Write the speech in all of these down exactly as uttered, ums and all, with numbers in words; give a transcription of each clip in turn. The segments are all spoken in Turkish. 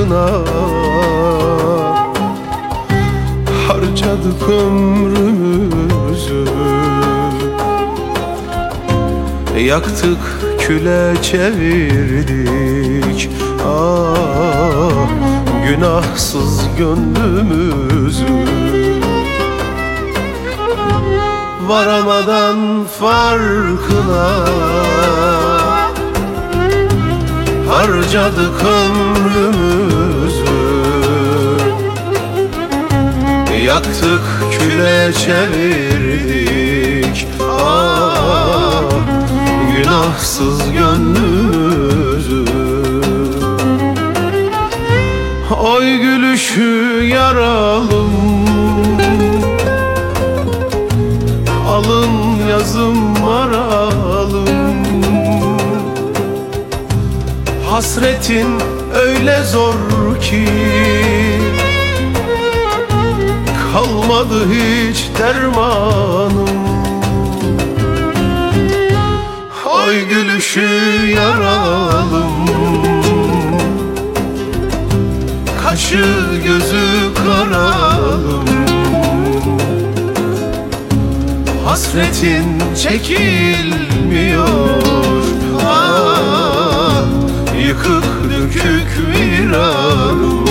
farkına harcadık ömrümüzü. Yaktık, küle çevirdik ah günahsız gönlümüzü. Varamadan farkına harcadık ömrümüzü. Yaktık, küle çevirdik ah günahsız gönlümüzü. Oy gülüşü yaralım, alın yazım maralım. Hasretin öyle zor ki kalmadı hiç dermanım. Oy gülüşü yaralım, kaşı gözü karalım. Hasretin çekilmiyor ah, yıkık dökük viranım.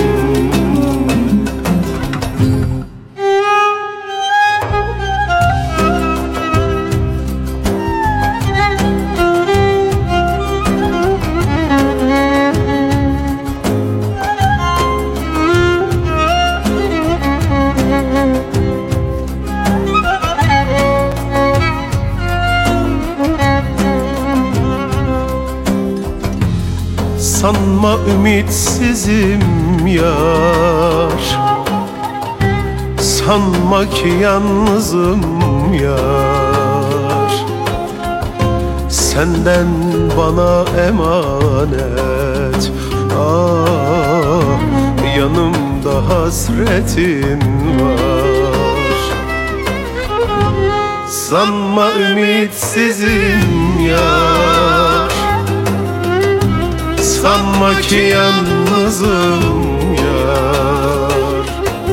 Sanma ümitsizim yar, sanma ki yalnızım yar. Senden bana emanet ah, yanımda hasretin var. Sanma ümitsizim yar, sanma ki yalnızım yar.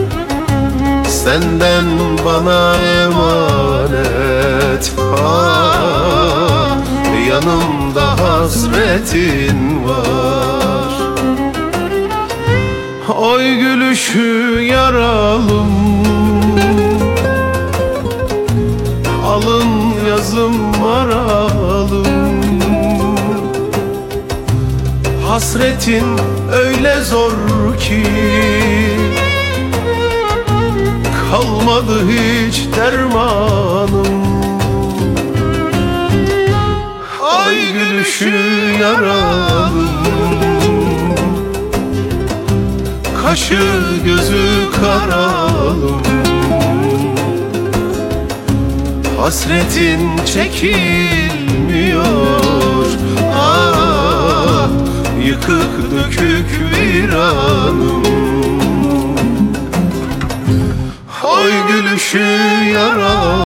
Senden bana emanet ah, yanımda hasretin var. Oy gülüşü yaralım, alın yazım maralım. Hasretin öyle zor ki kalmadı hiç dermanım. Ay gülüşü yaralım, kaşı gözü karalım. Hasretin çekilmiyor ah, yıkık dökük viranım. Oy gülüşü yara